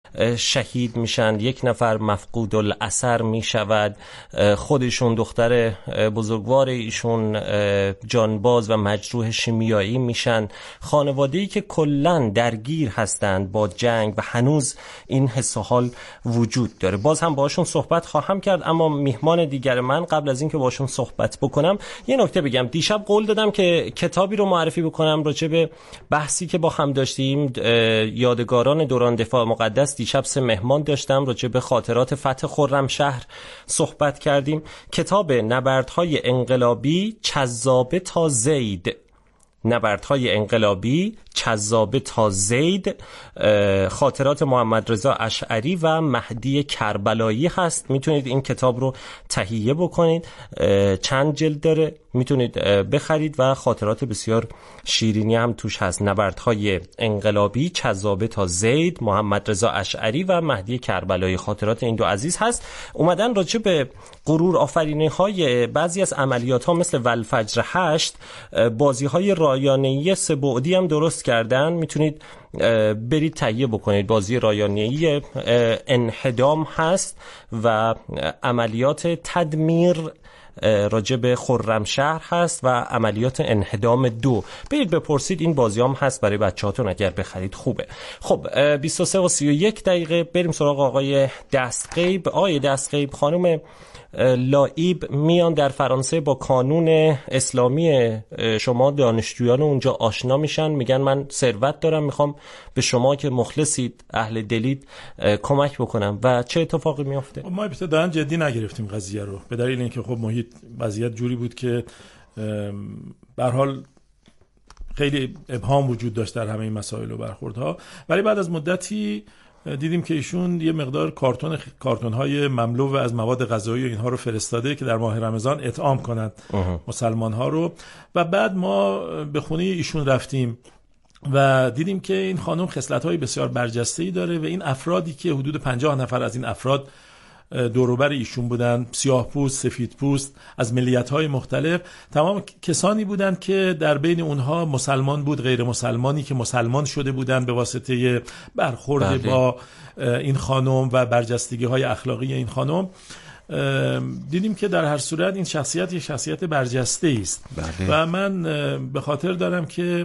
شهید میشن، 1 نفر مفقود الاثر میشود، خودشون دختر بزرگوار ایشون جانباز و مجروح شیمیایی میشن. خانواده‌ای که کلاً درگیر هستند با جنگ و هنوز این حس و حال وجود داره. باز هم باشون صحبت خواهم کرد، اما میهمان دیگر من قبل از اینکه باشون صحبت بکنم یه نکته بگم. دیشب قول دادم که کتابی رو معرفی بکنم راجع به بحثی که با هم داشتیم، یادگاران دوران دفاع مقدس. دیشب 3 مهمان داشتم، راجع به خاطرات فتح خرمشهر صحبت کردیم. کتاب نبردهای انقلابی چذابه تا زید، نبردهای انقلابی چذابه تا زید، خاطرات محمد رضا اشعری و مهدی کربلایی هست. میتونید این کتاب رو تهیه بکنید، چند جلد داره، میتونید بخرید و خاطرات بسیار شیرینی هم توش هست. نبردهای انقلابی چذابه تا زید، محمد رضا اشعری و مهدی کربلایی، خاطرات این دو عزیز هست. اومدن راجع به غرور آفرینی های بعضی از عملیات ها مثل والفجر 8 بازی های رایانه‌ای 3 بعدی هم درست کردن. میتونید برید تهیه بکنید. بازی رایانه‌ای انهدام هست و عملیات تدمیر راجع به خرمشهر هست و عملیات انهدام 2. برید بپرسید، این بازی هم هست برای بچه‌هاتون اگر بخرید خوبه. خب 23:31 بریم سراغ آقای دستغیب. آقای دستغیب، خانم لائیب میان در فرانسه با کانون اسلامی شما دانشجویان اونجا آشنا میشن، میگن من ثروت دارم، میخوام به شما که مخلصید، اهل دلید، کمک بکنم. و چه اتفاقی میفته؟ ما ابتداً جدی نگرفتیم قضیه رو، به دلیل اینکه خب محیط وضعیت جوری بود که به هر حال خیلی ابهام وجود داشت در همه این مسائل و برخوردها. ولی بعد از مدتی دیدیم که ایشون یه مقدار کارتون‌های مملو از مواد غذایی و اینها رو فرستاده که در ماه رمضان اطعام کنند مسلمان‌ها رو. و بعد ما به خونه ایشون رفتیم و دیدیم که این خانم خصلت‌های بسیار برجسته‌ای داره و این افرادی که حدود 50 نفر از این افراد دوروبر ایشون بودن، سیاه پوست، سفید پوست، از ملیت‌های مختلف، تمام کسانی بودند که در بین اونها مسلمان بود، غیر مسلمانی که مسلمان شده بودند به واسطه برخورد با این خانم و برجستگی‌های اخلاقی این خانم. دیدیم که در هر صورت این شخصیت یک شخصیت برجسته است. و من به خاطر دارم که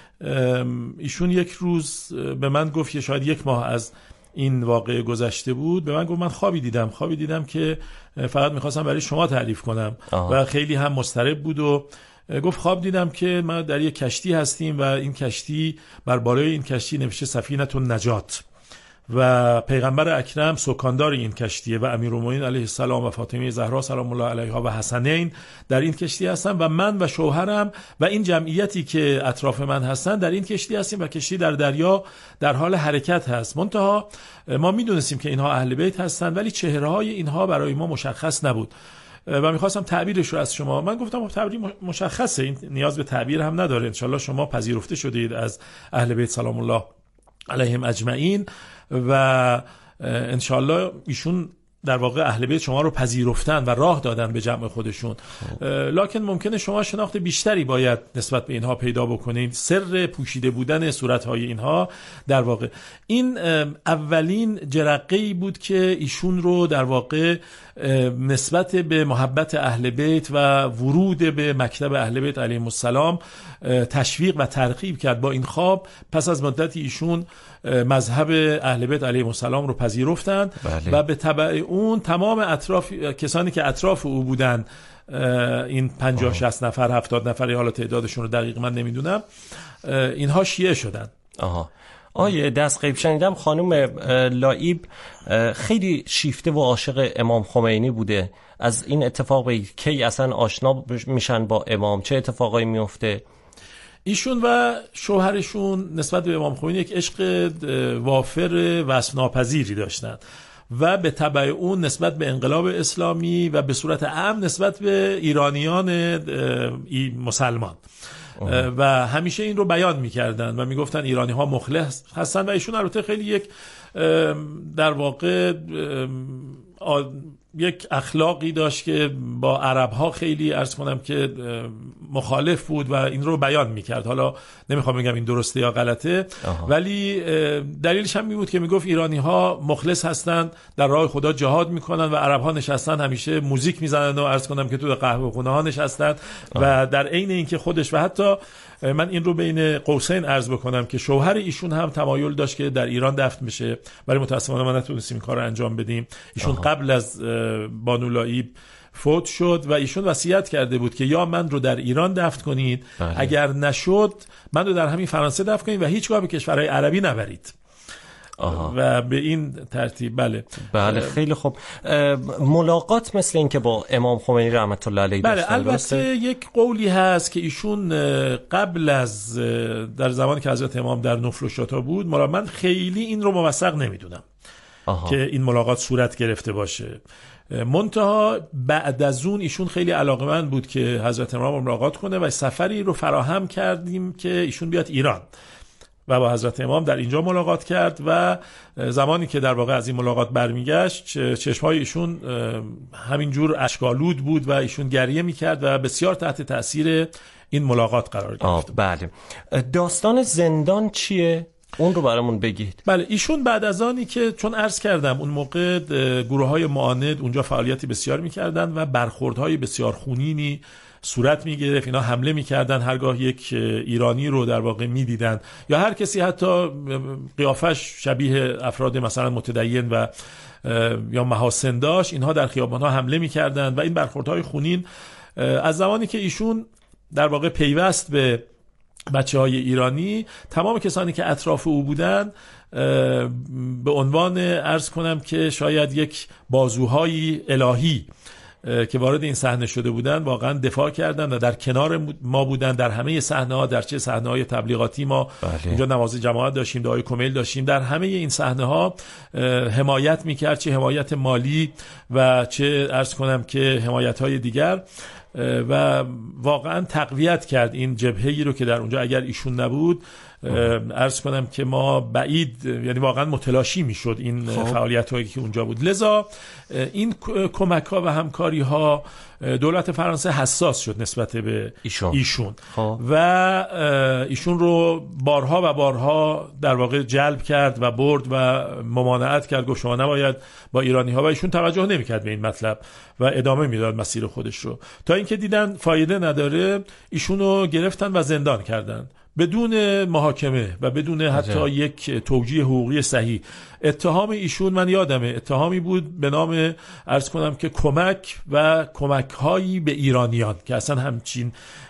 ایشون یک روز به من گفت، شاید 1 ماه از این واقعه گذشته بود، به من گفت من خوابی دیدم که فقط میخواستم برای شما تعریف کنم. و خیلی هم مضطرب بود و گفت خواب دیدم که ما در یک کشتی هستیم و این کشتی، بر بالای این کشتی نوشته سفینه النجات و پیغمبر اکرم سکاندار این کشتیه و امیرالمومنین علیه السلام و فاطمه زهرا سلام الله علیها و حسنین در این کشتی هستن و من و شوهرم و این جمعیتی که اطراف من هستن در این کشتی هستیم و کشتی در دریا در حال حرکت هست. منتها ما میدونستیم که اینها اهل بیت هستن ولی چهره‌های اینها برای ما مشخص نبود و میخواستم تعبیرش رو از شما. من گفتم تعبیر مشخصه، این نیاز به تعبیر هم نداره، انشالله شما پذیرفته شدید از اهل بیت سلام الله علیهم اجمعین و انشالله ایشون در واقع اهل بیت شما رو پذیرفتن و راه دادن به جمع خودشون. لکن ممکنه شما شناخت بیشتری باید نسبت به اینها پیدا بکنید. سر پوشیده بودن صورتهای اینها در واقع این اولین جرقه‌ای بود که ایشون رو در واقع نسبت به محبت اهل بیت و ورود به مکتب اهل بیت علیهم السلام تشویق و ترغیب کرد. با این خواب پس از مدتی ایشون مذهب اهل بیت علیهم السلام رو پذیرفتند و به تبع اون تمام کسانی که اطراف او بودن، این 50-60 نفر 70 نفر، حالا تعدادشون رو دقیق من نمیدونم، اینها شیعه شدن. آیه دستغیب، شنیدم خانم لائیب خیلی شیفته و عاشق امام خمینی بوده. از این اتفاق کی اصلا آشنا میشن با امام؟ چه اتفاقایی میفته؟ ایشون و شوهرشون نسبت به امام خمینی یک عشق وافر وصف ناپذیری داشتند و به تبع اون نسبت به انقلاب اسلامی و به صورت عام نسبت به ایرانیان مسلمان و همیشه این رو بیان می‌کردن و میگفتن ایرانی ها مخلص هستن و ایشون البته خیلی یک در واقع یک اخلاقی داشت که با عرب‌ها خیلی عرض کنم که مخالف بود و این رو بیان می‌کرد. حالا نمیخوام بگم این درسته یا غلطه، ولی دلیلش هم بود که میگفت ایرانی‌ها مخلص هستند، در راه خدا جهاد میکنن و عرب‌ها نشستن همیشه موزیک میزنن و عرض کنم که تو قهوه‌خونه‌ها نشستن و در عین اینکه خودش و حتی من این رو بین قوسین عرض بکنم که شوهر ایشون هم تمایل داشت که در ایران دفن بشه، ولی متأسفانه ما نتونستیم این کار رو انجام بدیم. ایشون قبل از بانولایی فوت شد و ایشون وصیت کرده بود که یا من رو در ایران دفن کنید، اگر نشد من رو در همین فرانسه دفن کنید و هیچگاه به کشورهای عربی نبرید. و به این ترتیب. بله خیلی خوب. ملاقات مثل این که با امام خمینی رحمت الله علیه داشتن. بله البته یک قولی هست که ایشون قبل از در زمانی که حضرت امام در نفل و شتا بود، من خیلی این رو موثق نمیدونم که این ملاقات صورت گرفته باشه. منتها بعد از اون ایشون خیلی علاقمند بود که حضرت امام ملاقات کنه و سفری رو فراهم کردیم که ایشون بیاد ایران و با حضرت امام در اینجا ملاقات کرد و زمانی که در واقع از این ملاقات برمیگشت چشمای ایشون همینجور اشک‌آلود بود و ایشون گریه میکرد و بسیار تحت تأثیر این ملاقات قرار گرفت. بله. داستان زندان چیه؟ اون رو برامون بگید. بله ایشون بعد از آنی که چون عرض کردم اون موقع گروه‌های معاند اونجا فعالیتی بسیار میکردن و برخوردهای بسیار خونینی صورت میگرفت، اینا حمله میکردن، هرگاه یک ایرانی رو در واقع میدیدن یا هر کسی حتی قیافش شبیه افراد مثلا متدین و یا محاسن داشت، اینها در خیابان‌ها حمله میکردن و این برخوردهای خونین از زمانی که ایشون در واقع پیوست به بچه‌های ایرانی، تمام کسانی که اطراف او بودن به عنوان عرض کنم که شاید یک بازوهای الهی که وارد این صحنه شده بودن واقعا دفاع کردن و در کنار ما بودن در همه صحنه‌ها، در چه صحنه‌های تبلیغاتی ما اینجا نماز جماعت داشتیم، دعای کمیل داشتیم، در همه این صحنه‌ها حمایت می‌کرد، چه حمایت مالی و چه عرض کنم که حمایت‌های دیگر و واقعا تقویت کرد این جبهه‌ای رو که در اونجا اگر ایشون نبود عرض کنم که ما بعید یعنی واقعا متلاشی میشد این فعالیت‌هایی که اونجا بود. لذا این کمک‌ها و همکاری‌ها دولت فرانسه حساس شد نسبت به ایشون و ایشون رو بارها و بارها در واقع جلب کرد و برد و ممانعت کرد، گفت شما نباید با ایرانی‌ها، و ایشون توجه نمی‌کرد به این مطلب و ادامه میداد مسیر خودش رو، تا اینکه دیدن فایده نداره ایشون رو گرفتن و زندان کردن بدون محاکمه و بدون حتی یک توجیه حقوقی صحیح. اتهام ایشون من یادمه اتهامی بود به نام عرض کنم که کمک و کمک‌هایی به ایرانیان که اصلا همچین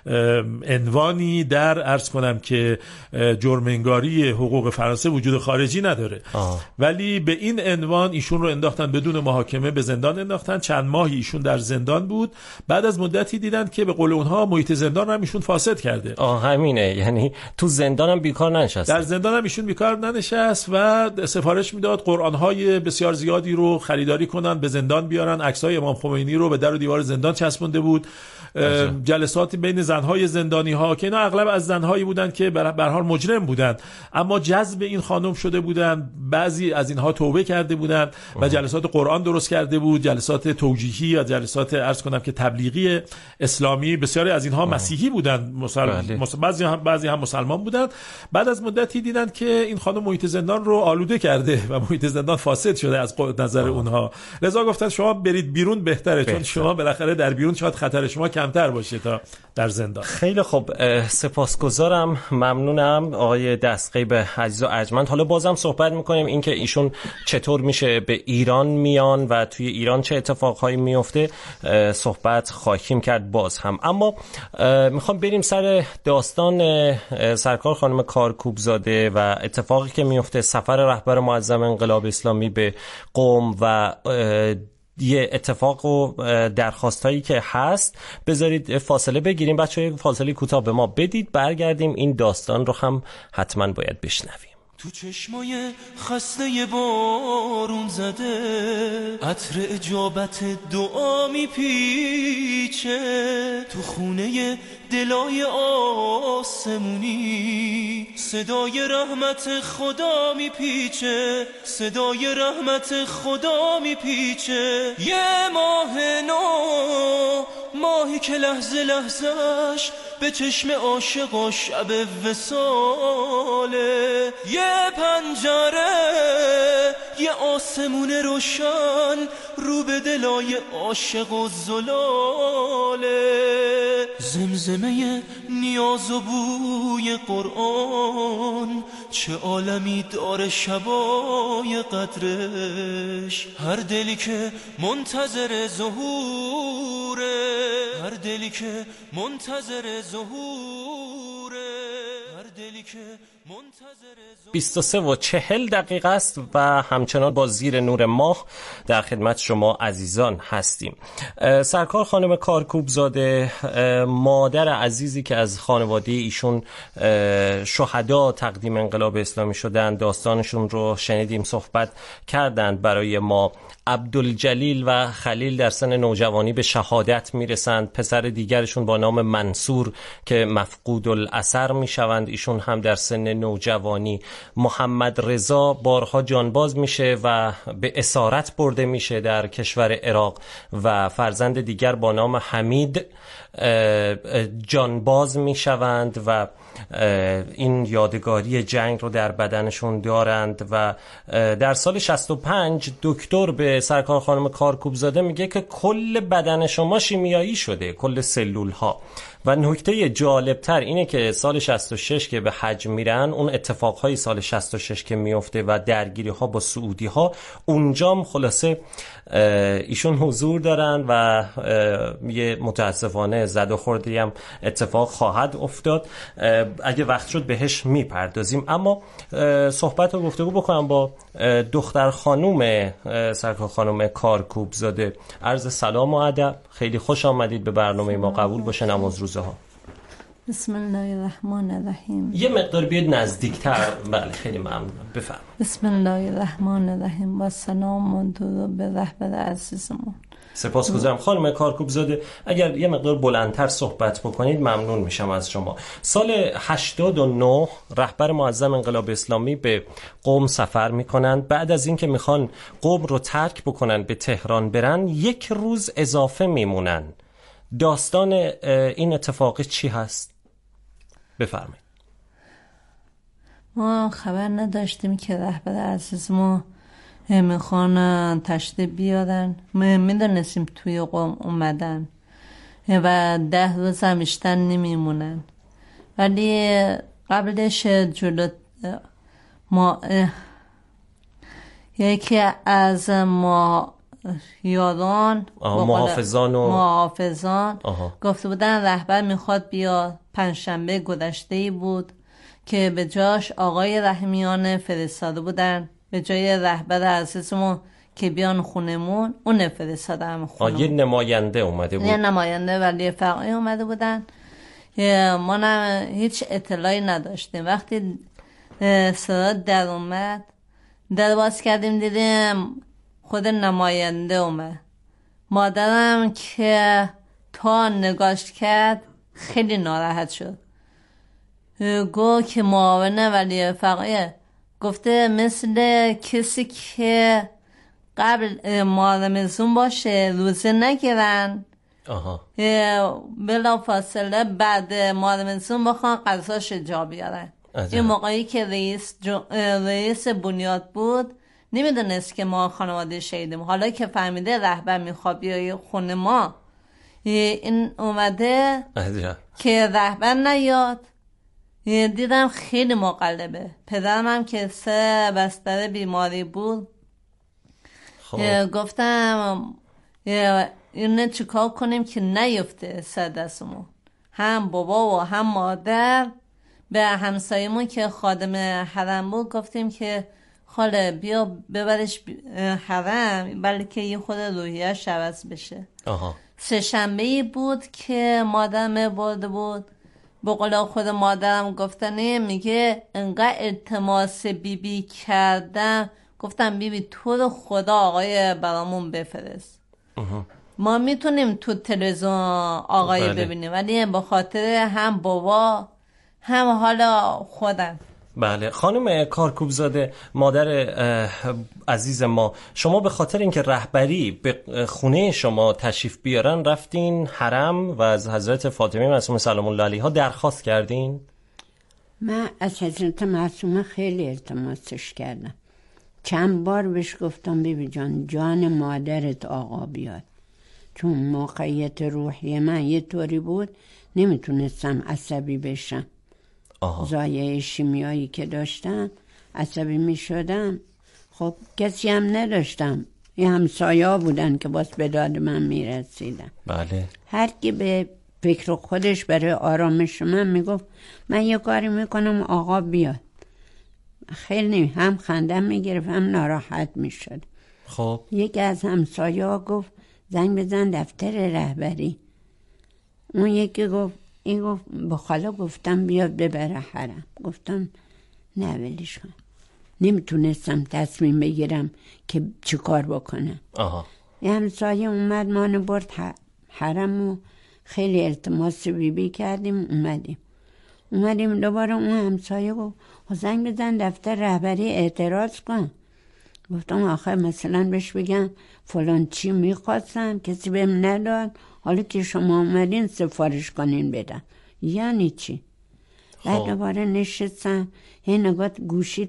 عنوانی در عرض کنم که جرم‌انگاری حقوق فرانسه وجود خارجی نداره. ولی به این عنوان ایشون رو انداختن بدون محاکمه، به زندان انداختن. چند ماهی ایشون در زندان بود. بعد از مدتی دیدن که به قول اونها محیط زندان هم ایشون فاسد کرده. همینه، یعنی تو زندان هم بیکار ننشست. در زندان هم ایشون بیکار ننشست و سفارش میداد قرآن‌های بسیار زیادی رو خریداری کنن، به زندان بیارن. عکس‌های امام خمینی رو به در و دیوار زندان چسبونده بود. جلساتی بین زنهای زندانی‌ها که اینا اغلب از زنهایی بودن که به هر حال مجرم بودن، اما جذب این خانم شده بودن. بعضی از اینها توبه کرده بودن و جلسات قرآن درست کرده بود، جلسات توجیهی یا جلسات عرض کنم که تبلیغی اسلامی. بسیاری از اینها مسیحی بودن، بعضی هم مسلمان بودن. بعد از مدتی دیدن که این خانم محیط زندان رو آلوده کرده و محیط زندان فاسد شده از نظر اونها. لذا گفتن شما برید بیرون بهتره، چون شما بالاخره در بیرون شاید خطر شما کمتر باشه تا در زندان. خیلی خوب، سپاسگزارم، ممنونم آقای دستغیب عزیز و ارجمند. حالا بازم صحبت میکنیم اینکه ایشون چطور میشه به ایران میان و توی ایران چه اتفاقهایی میفته صحبت خواهیم کرد باز هم. اما میخوام بریم سر داستان سرکار خانم کارکوبزاده و اتفاقی که میفته، سفر رهبر معظم انقلاب اسلامی به قم و یه اتفاق و درخواستایی که هست. بذارید فاصله بگیریم بچه‌ها، فاصله کوتاه به ما بدید، برگردیم این داستان رو هم حتما باید بشنویم. تو چشمای خسته بارون زده عطر اجابت دعا میپیچه، تو خونه دلای آسمونی صدای رحمت خدا میپیچه، صدای رحمت خدا میپیچه. یه ماه نو، ماهی که لحظه لحظهش به چشم عاشقا شب وصاله، یه پنجره، یه آسمون روشن رو به دلای عاشق و زلاله، زمزمه نیاز و بوی قرآن چه عالمی داره شبای قدرش. هر دلی که منتظر ظهوره، هر دلی که منتظر ظهوره، هر دلی که منتظر 23:40 است و همچنان با زیر نور ماه در خدمت شما عزیزان هستیم. سرکار خانم کارکوبزاده، مادر عزیزی که از خانواده ایشون شهدا تقدیم انقلاب اسلامی شدن، داستانشون رو شنیدیم، صحبت کردند برای ما. عبدالجلیل و خلیل در سن نوجوانی به شهادت میرسند. پسر دیگرشون با نام منصور که مفقود الاثر میشوند، ایشون هم در سن نوجوانی. محمد رضا بارها جانباز میشه و به اسارت برده میشه در کشور عراق و فرزند دیگر با نام حمید جانباز میشوند و این یادگاری جنگ رو در بدنشون دارند. و در سال 65 دکتر به سرکار خانم کارکوبزاده میگه که کل بدن شما شیمیایی شده، کل سلول ها. و نکته جالبتر اینه که سال 66 که به حج میرن، اون اتفاقهای سال 66 که میفته و درگیری ها با سعودی ها، اونجام خلاصه ایشون حضور دارن و یه متاسفانه زد و خوردی هم اتفاق خواهد افتاد. اگه وقت شد بهش میپردازیم، اما صحبت و گفتگو بکنم با دختر خانوم سرکار خانوم کارکوبزاده. عرض سلام و ادب، خیلی خوش آمدید به برنامه ما، قبول باشه نماز روزه ها. بسم الله الرحمن الرحیم. یه مقدار بیاد نزدیکتر. بله خیلی ممنونم، بفرمایید. بسم الله الرحمن الرحیم و سلام درود به رهبر عزیزمون. سپاسگزارم. خانم کارکوبزاده اگر یه مقدار بلندتر صحبت بکنید ممنون میشم از شما. سال 89 رهبر معظم انقلاب اسلامی به قم سفر میکنند. بعد از اینکه میخوان قم رو ترک بکنن به تهران برن، یک روز اضافه میمونن. داستان این اتفاق چی هست؟ بفرمایید. ما خبر نداشتیم که رهبر عزیز ما میخوان تشریف بیارن. میدونستیم توی قم اومدن و 10 روز هم بیشتر نمیمونن، ولی قبلش جلو ما یکی از یاران محافظان گفته بودن رهبر میخواد بیا. پنجشنبه گذشته بود که به جاش آقای رحمیان فرستاده بودن، به جای رهبر عزیزمون که بیان خونمون، اون فرستادم خونمون. یه نماینده اومده بود. یه نماینده ولی فقیه اومده بودن. ما نه هیچ اطلاعی نداشتیم. وقتی صدا در اومد، در باز کردیم، دیدیم خود نماینده اومد. مادرم که تا نگاش کرد خیلی ناراحت شد. گو که معاون ولی فقیه گفته مثل کسی که قبل مارمزون باشه روزه نگیرن، بلا فاصله بعد مارمزون بخوان قضاش جا بیارن. این موقعی که رئیس بنیاد بود نمیدونست که ما خانواده شهیدیم. حالا که فهمیده رهبر میخواد بیای خونه ما، این اومده که رهبر نیاد. دیدم خیلی مقلبه. پدرم هم که 3 بستر بیماری بود. گفتم اینه چیکار کنیم که نیفته سر دستمون. هم بابا و هم مادر به همسایمون که خادم حرم بود گفتیم که خاله بیا ببرش حرم بلکه یه خود روحیه‌اش عوض بشه. 3 شنبه‌ای بود که مادرم برده بود به قول خود مادرم گفتنه، میگه انقدر التماس بیبی کردم، گفتم بیبی تو رو خدا آقای برامون بفرست. ما میتونیم تو تلویزیون آقای ببینیم، ولی به خاطر هم بابا هم حالا خودم. بله خانم کارکوبزاده، مادر عزیز ما، شما به خاطر اینکه رهبری به خونه شما تشریف بیارن رفتین حرم و از حضرت فاطمه معصومه سلام الله علیها درخواست کردین؟ من از حضرت معصومه خیلی التماسش کردم، چند بار بهش گفتم بیبی جان جان مادرت آقا بیاد، چون موقعیت روحی من یه طوری بود نمیتونستم عصبی بشم. زایه شیمیایی که داشتم عصبی می شدم. خب کسی هم نداشتم، یه همسایا بودن که باز به داد من می رسیدن. بله. هر کی به فکر خودش برای آرامش من می گفت من یه کاری می کنم آقا بیاد، خیلی هم خندم می گرفت هم ناراحت می شد. خب یکی از همسایا گفت زنگ بزن دفتر رهبری. اون یکی گفت، این گفت با خاله گفتم بیاد ببره حرم. گفتم نه ولش کن، نمیتونستم تصمیم بگیرم که چی کار بکنم. یه همسایه اومد مانو برد حرم و خیلی التماس بیبی کردیم، اومدیم دوباره. اون همسایه گفت زنگ بزن دفتر رهبری اعتراض کن. گفتم آخه مثلا بهش بگم فلان چی میخواستم کسی بهم نداد، حالا که شما اومدین سفارش کنین بدن، یعنی چی؟ بعد دوباره نشستم هی نگاه گوشی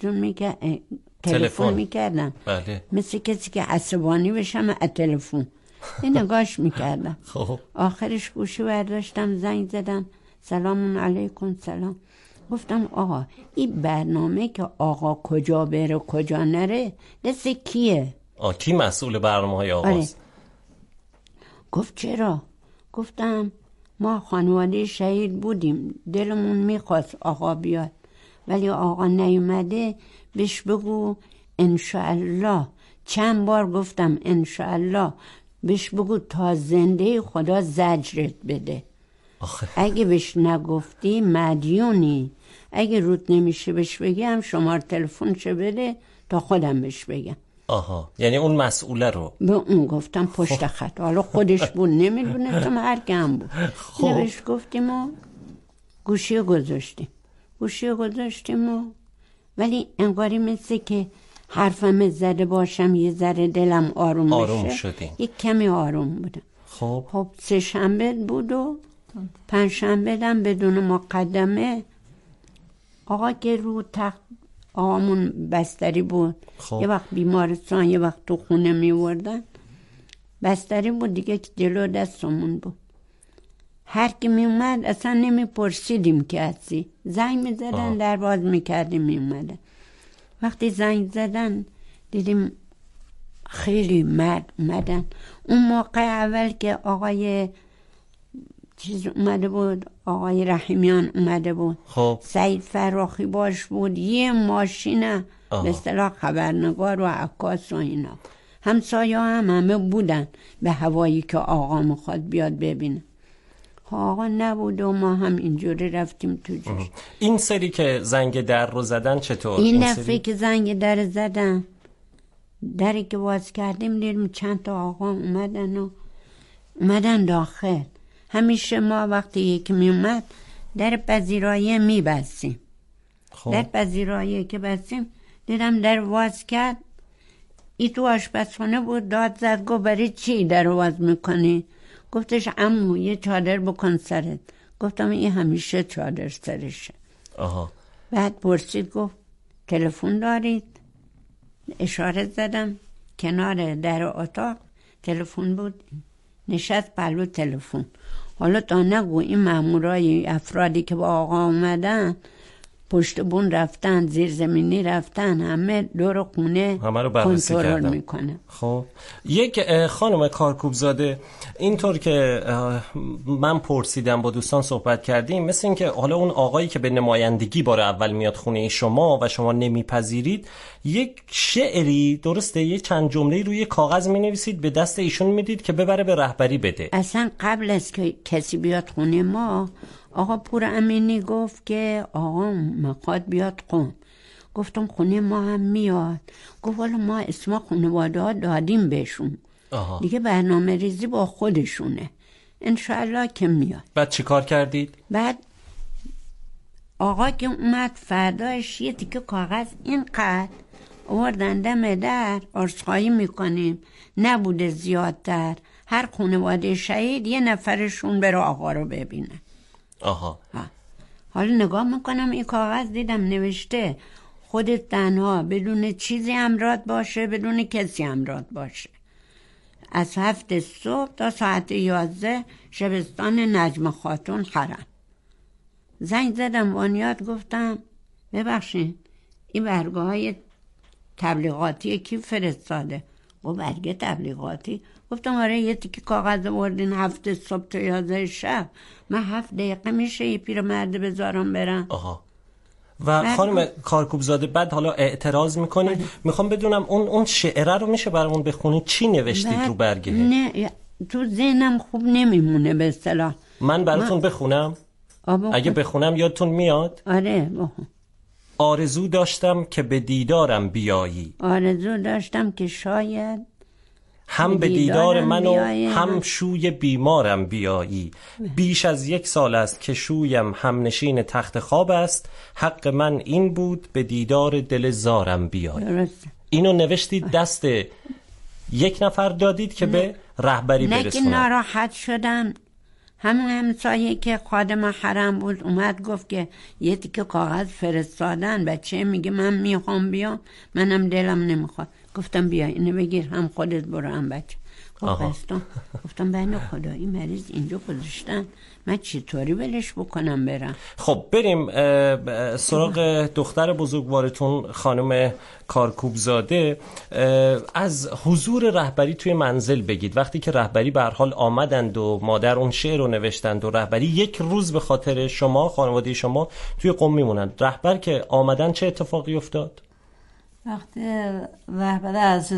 تلفن میکردم. بله. مثل کسی که عصبانی بشم از تلفن این نگاهش میکردم. آخرش گوشی برداشتم زنگ زدم سلام علیکم. سلام. گفتم آقا این برنامه که آقا کجا بره کجا نره دست کیه؟ کی مسئول برنامه های آقاست؟ گفت چرا؟ گفتم ما خانواده شهید بودیم، دلمون میخواست آقا بیاد ولی آقا نیومده، بهش بگو انشاءالله. چند بار گفتم انشاءالله، بهش بگو تا زنده خدا زجرت بده. اگه بهش نگفتی مدیونی، اگه رود نمیشه بهش بگم شماره تلفنشو بده تا خودم بهش بگم. یعنی اون مسئوله رو به اون گفتم پشت خط، حالا خودش بود نمیدونستم هر کم بود. بهش گفتیم و گوشی گذاشتیم و ولی انگاری مثل که حرفم زده باشم یه ذره دلم آروم شدیم. یک کمی آروم بودم. خب سه شنبه بود و پنج شنبه دم بدون مقدمه آقا که رو تخت آقامون بستری بود. یه وقت بیمارستان یه وقت تو خونه میوردن، بستری بود دیگه که جلو دستمون بود. هر کی میومد اصلا نمیپرسیدیم که هستی، زنگ میزدن در باز میکردیم میومدن. وقتی زنگ زدن دیدیم خیلی مرد اومدن. اون موقع اول که آقای چیز اومده بود، آقای رحیمیان اومده بود، سعید فراخی باش بود، یه ماشین به اصطلاح خبرنگار و عکاس و اینا، همسایه هم همه بودن به هوایی که آقا میخواد بیاد ببینه. آقا نبود و ما هم اینجوری رفتیم تو جوش. این سری که زنگ در رو زدن چطور؟ این دفعه که زنگ در زدن، دری که باز کردیم دیدیم چند تا آقا اومدن داخل. همیشه ما وقتی یکی می اومد در پذیرایی می بستیم. در پذیرایی که بستیم دیدم در واز کرد، ای تو آشپزخانه بود، داد زد گفت برای چی در واز میکنی؟ گفتش عمو یه چادر بکن سرت. گفتم این همیشه چادر سرشه. بعد پرسید گفت تلفن دارید؟ اشاره زدم کنار در اتاق تلفن بود، نشست پلو تلفن. حالا تا نگو این مامورای افرادی که با آقا اومدن پشت بون رفتن، زیر زمینی رفتن، همه دور خونه همه رو بررسی کردن میکنه. خب یک خانم کارکوبزاده، اینطور که من پرسیدم با دوستان صحبت کردیم، مثل این که حالا اون آقایی که به نمایندگی بار اول میاد خونه شما و شما نمیپذیرید، یک شعری درسته، یک چند جمله روی کاغذ مینویسید به دست ایشون میدید که ببره به رهبری بده. اصلا قبل از که کسی بیاد خونه ما آقا پور امینی گفت که آقا میخواد بیاد قم. گفتم خونه ما هم میاد. گفت والا ما اسم خانواده ها دادیم بهشون. دیگه برنامه ریزی با خودشونه، انشاءالله که میاد. بعد چی کار کردید؟ بعد آقا که اومد فرداش یه تیکه کاغذ اینقدر آوردن دم در، عذرخواهی میکنیم نبوده زیادتر، هر خانواده شهید یه نفرشون بره آقا رو ببینه. حالا نگاه میکنم این کاغذ دیدم نوشته خودت تنها بدون چیزی همراه باشه، بدون کسی همراه باشه، از 7 صبح تا ساعت 11 شبستان نجم خاتون خرم. زنگ زدم وانیات، گفتم ببخشید این برگه های تبلیغاتی کی فرستاده؟ و برگه تبلیغاتی؟ گفتم آره یه تیکی کاغذ آوردین 7 صبح تا 11 شب، من 7 دقیقه میشه یه پیرمرد بذارم برم. و خانم کارکوبزاده بعد حالا اعتراض میکنید، میخوام بدونم اون شعره رو میشه برامون بخونید؟ چی نوشتید رو برگه؟ نه تو ذهنم خوب نمیمونه به اصطلاح. من براتون بخونم؟ اگه بخونم یادتون میاد؟ آره بخون. آرزو داشتم که به دیدارم بیایی، آرزو داشتم که شاید هم به دیدار من و هم شوی بیمارم بیایی. بیش از 1 سال است که شویم همنشین تخت خواب است، حق من این بود به دیدار دل زارم بیایی. اینو نوشتید دست یک نفر دادید که به رهبری برسونه؟ نه که ناراحت شدن. همون همسایه که خادم حرم بود اومد گفت که یه تیکه کاغذ فرستادن، بچه میگه من میخوام بیام، منم دلم نمیخواد. گفتم بیا اینو بگیر، هم خودت برو هم بچه. گفتم بین خدایی مریض اینجا گذاشتن، من چطوری ولش بکنم برم؟ خب بریم سراغ دختر بزرگوارتون خانم کارکوبزاده. از حضور رهبری توی منزل بگید. وقتی که رهبری به هر حال آمدند و مادر اون شعر رو نوشتند و رهبری 1 روز به خاطر شما خانواده شما توی قم میمونند، رهبر که آمدن چه اتفاقی افتاد؟ وقتی رهبر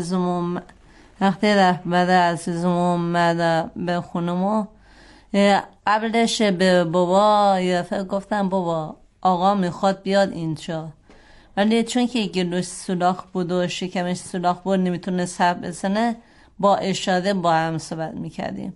عزیزم اومد به خونمو، قبلش به بابا یه دفعه گفتم بابا آقا میخواد بیاد اینجا، ولی چون که گلوش سولاخ بود و شکمش سولاخ بود نمیتونه حرف بزنه، با اشاره با هم صحبت میکردیم.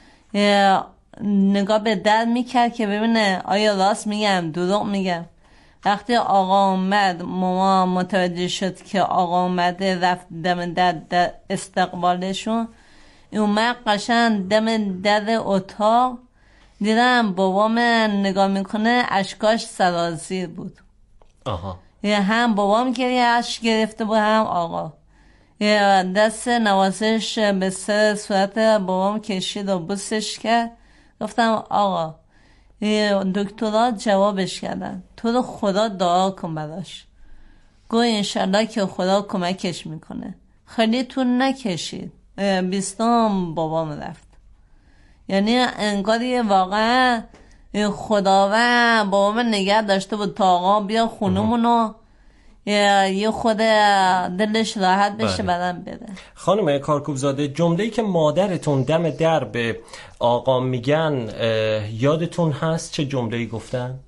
نگاه به در میکرد که ببینه آیا راست میگم دروغ میگم. وقتی آقا اومد ماما متوجه شد که آقا اومده، رفت دم در استقبالشون. اومد قشنگ دم در اتاق، دیدم بابام نگاه میکنه، اشکاش سرازیر بود. هم بابام گریه اشک گرفته بود هم آقا. دست نوازش به سر صورت بابام کشید و بوسش کرد. گفتم آقا دکترها جوابش کردن تو رو خدا دعا کن براش. گوی انشالله که خدا کمکش میکنه. خیلی طول نکشید، 20 بابام رفت. یعنی انگاری واقعا خداوند بابام نگه داشته بود تا آقا بیا خونمونو یه خود دلش راحت بشه بدن بده. خانم کارکوبزاده، جمله‌ای که مادرتون دم در به آقا میگن یادتون هست؟ چه جمله‌ای گفتن؟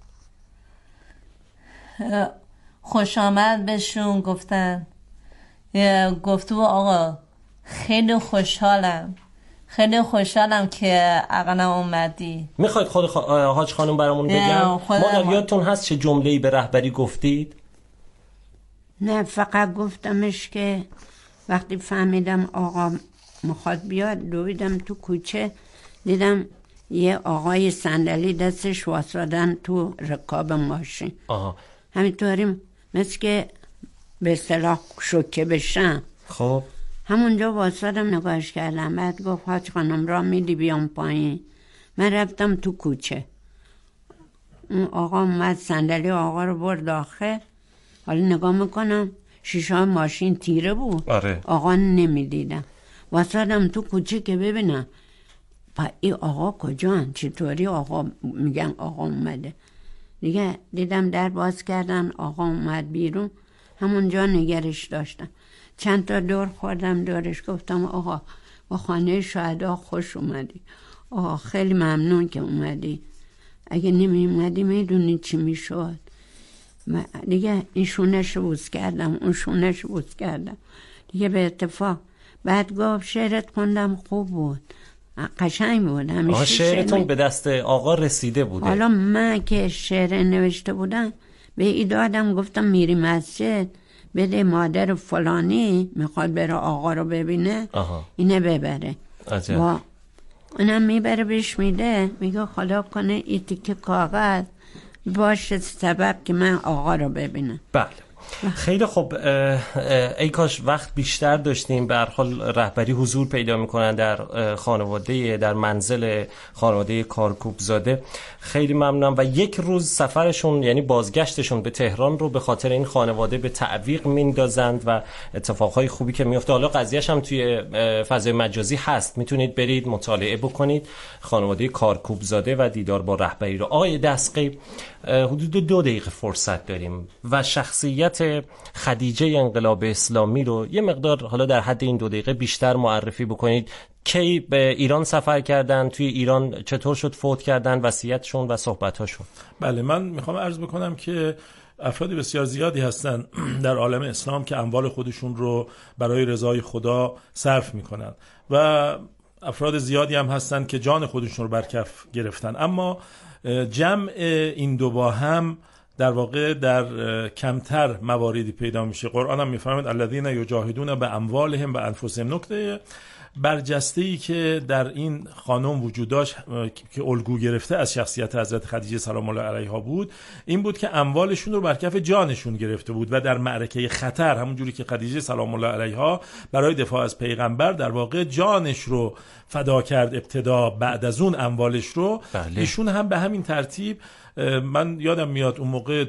خوش آمد بهشون گفتن. گفتو آقا خیلی خوشحالم که عقلم اومدی. میخواید خود حاج خانم برامون بگم؟ مادر یادتون هست چه جمله‌ای به رهبری گفتید؟ نه، فقط گفتمش که وقتی فهمیدم آقا میخواد بیاد دویدم تو کوچه، دیدم یه آقای صندلی دستش واسادن تو رکاب ماشین. همینطوری مثل که به اصطلاح شوکه بشم. خب همونجا واسادم نگاهش کردم. بعد گفت حاج خانم را میدی بیام پایین. من رفتم تو کوچه. اون آقا اومد صندلی آقا رو برد داخل. حالا نگاه میکنم شیشه ماشین تیره بود. آقا نمیدیدم. واسادم تو کوچه که ببینم این آقا کجان، چطوری آقا میگن آقا اومده. دیگه دیدم در باز کردن، آقا اومد بیرون. همونجا نگرش داشتم. چند تا دور خوردم دورش، گفتم آقا با خانه شهدا خوش اومدی. آقا خیلی ممنون که اومدی. اگه نمی اومدی میدونی چی میشد. دیگه این شونش رو بوس کردم، اون شونش رو بوس کردم دیگه به اتفاق. بعد گفت شعرت خوندم خوب بود، قشنگ بود. همیشه شعرتون به دست آقا رسیده بوده؟ حالا من که شعر نوشته بودم به ای دادم، گفتم میری مسجد بده مادر فلانی میخواد بره آقا رو ببینه، اینه ببره. و اونم میبره بهش میده، میگه خدا کنه این تیکه کاغذ باشه سبب که من آقا رو ببینم. بله خیلی خوب. ای کاش وقت بیشتر داشتیم. به هر حال رهبری حضور پیدا میکنن در خانواده، در منزل خانواده کارکوبزاده. خیلی ممنونم. و یک روز سفرشون یعنی بازگشتشون به تهران رو به خاطر این خانواده به تعویق میندازند و اتفاقهای خوبی که میفته. حالا قضیهش هم توی فضای مجازی هست، میتونید برید مطالعه بکنید. خانواده کارکوبزاده و دیدار با رهبری رو. آقای دستقی حدود 2 دقیقه فرصت داریم و شخصیت خدیجه انقلاب اسلامی رو یه مقدار حالا در حد این 2 دقیقه بیشتر معرفی بکنید. کی به ایران سفر کردن؟ توی ایران چطور شد فوت کردن؟ وصیتشون و صحبتاشون. بله من میخوام عرض بکنم که افراد بسیار زیادی هستن در عالم اسلام که اموال خودشون رو برای رضای خدا صرف میکنن و افراد زیادی هم هستن که جان خودشون رو بر کف گرفتن. اما جمع این دو با هم در واقع در کمتر مواردی پیدا میشه. قرآن هم میفرماید الذین یجاهدون باموالهم و انفسهم. نکته برجسته‌ای که در این خانم وجود داشت که الگو گرفته از شخصیت حضرت خدیجه سلام الله علیها بود، این بود که اموالشون رو بر کف جانشون گرفته بود و در معرکه خطر، همون جوری که خدیجه سلام الله علیها برای دفاع از پیغمبر در واقع جانش رو فدا کرد ابتدا، بعد از اون اموالش رو. ایشون هم به همین ترتیب. من یادم میاد اون موقع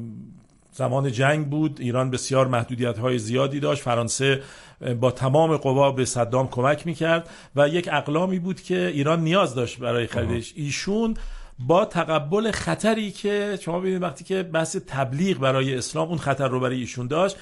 زمان جنگ بود، ایران بسیار محدودیت‌های زیادی داشت، فرانسه با تمام قوا به صدام کمک میکرد و یک اقلامی بود که ایران نیاز داشت برای خریدش. ایشون با تقبل خطری که شما ببینید وقتی که بحث تبلیغ برای اسلام اون خطر رو برای ایشون داشت،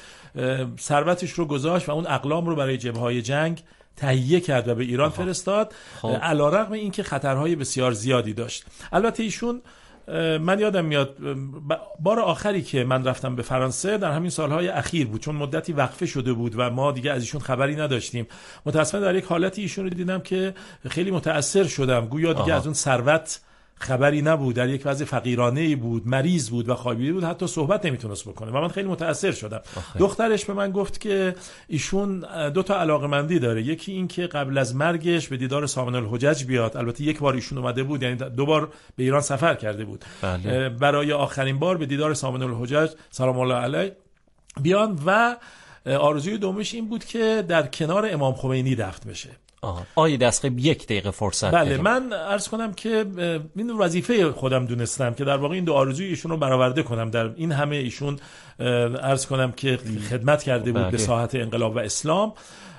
ثروتش رو گذاشت و اون اقلام رو برای جبهه‌های جنگ تهیه کرد و به ایران فرستاد، علی‌رغم اینکه خطرهای بسیار زیادی داشت. البته ایشون، من یادم میاد بار آخری که من رفتم به فرانسه در همین سالهای اخیر بود، چون مدتی وقفه شده بود و ما دیگه از ایشون خبری نداشتیم. متأسفانه در یک حالتی ایشون رو دیدم که خیلی متأثر شدم، گویا دیگه از اون ثروت خبری نبود، در یک وضع فقیرانه‌ای بود، مریض بود و خوابیده بود، حتی صحبت نمیتونست بکنه و من خیلی متأثر شدم. دخترش به من گفت که ایشون 2 تا علاقمندی داره، یکی این که قبل از مرگش به دیدار سامن الحجج بیاد. البته یک بار ایشون اومده بود، یعنی 2 بار به ایران سفر کرده بود. برای آخرین بار به دیدار سامن الحجج سلام الله علیه بیان و آرزوی دومش این بود که در کنار امام خمینی دفن بشه. آقای دستقی 1 دقیقه فرصت بله داریم. من عرض کنم که این وظیفه خودم دونستم که در واقع این 2 آرزوی ایشون رو برآورده کنم. در این همه ایشون عرض کنم که خدمت کرده بود به ساحت انقلاب و اسلام،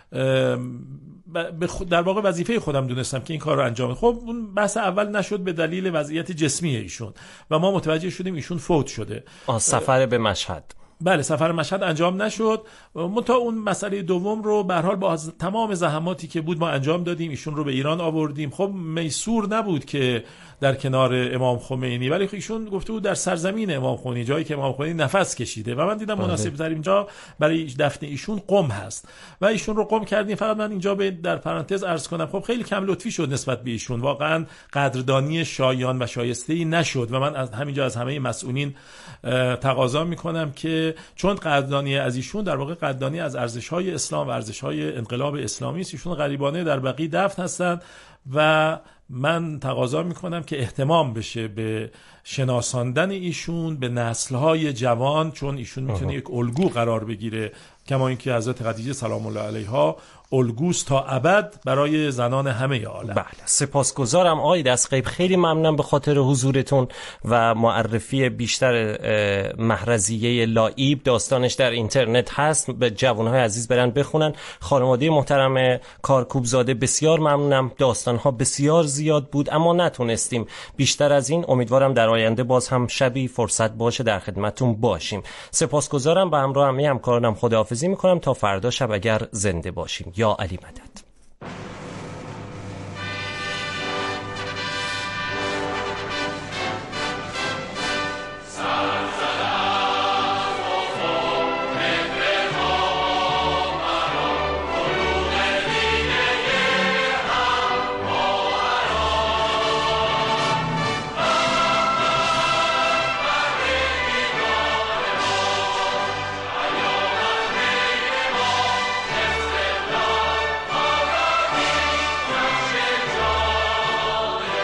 در واقع وظیفه خودم دونستم که این کار رو انجام بدم. خب اون بحث اول نشد به دلیل وضعیت جسمی ایشون و ما متوجه شدیم ایشون فوت شده. سفر به مشهد. بله سفر مشهد انجام نشد. منتها اون مسئله دوم رو به هر حال با تمام زحماتی که بود ما انجام دادیم، ایشون رو به ایران آوردیم. خب میسور نبود که در کنار امام خمینی، ولی ایشون گفته بود در سرزمین امام خمینی، جایی که امام خمینی نفس کشیده و من دیدم مناسب تر اینجا برای دفن ایشون قم هست و ایشون رو قم کردیم. فقط من اینجا در پرانتز عرض کنم، خب خیلی کم لطفی شد نسبت به ایشون، واقعا قدردانی شایان و شایسته‌ای نشد و من از همینجا از همه مسئولین تقاضا میکنم که چون قدردانی از ایشون در واقع قدردانی از ارزش‌های اسلام و ارزش‌های انقلاب اسلامی است، ایشون غریبانه در بقیع دفن هستند و من تقاضا میکنم که اهتمام بشه به شناساندن ایشون به نسل‌های جوان، چون ایشون میتونه یک الگو قرار بگیره، کما اینکه حضرت خدیجه سلام الله علیها الگوست تا ابد برای زنان همه عالم. بله سپاسگزارم آقای دستقی، خیلی ممنونم به خاطر حضورتون و معرفی بیشتر محرزیه لایب. داستانش در اینترنت هست، به جوانهای عزیز برن بخونن. خانواده محترم کارکوبزاده بسیار ممنونم، داستانها بسیار زیاد بود اما نتونستیم بیشتر از این. امیدوارم در آینده باز هم شبی فرصت باشه در خدمتتون باشیم. سپاسگزارم، به همراه همه همکارانم خداحافظی میکنم تا فردا شب اگر زنده باشیم. یا علی مدد.